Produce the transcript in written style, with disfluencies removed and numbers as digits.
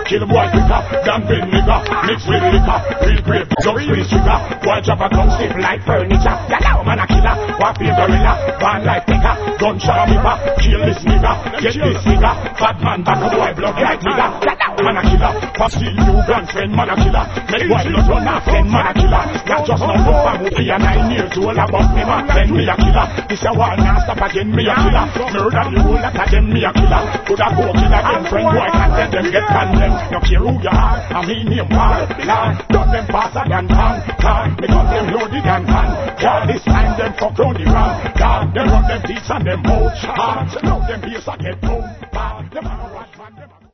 Kill boy quicker than bin nigga. Mix with liquor, real grave, just free sugar. Boy drop a gun stiff like furniture. Yalao man a killer, what be gorilla? Band like picker, gunshot ripper. Kill this nigga, get this nigga. Bad man back a boy blood like nigga. Yalao man a killer, pop steal you girlfriend man a killer. Make boy not run off then man a killer. Not just no more from who be a 9 years old about me man. Then me a killer, this a war now stop again me a killer. Murder the whole lot again me a killer. Coulda go kill again friend boy can't let them get condemned. No care who you are, I mean name war. Lord, done them faster than can. Because them loaded and can. God this time them fuck round the round. God, they run them teeth and them mouth hard.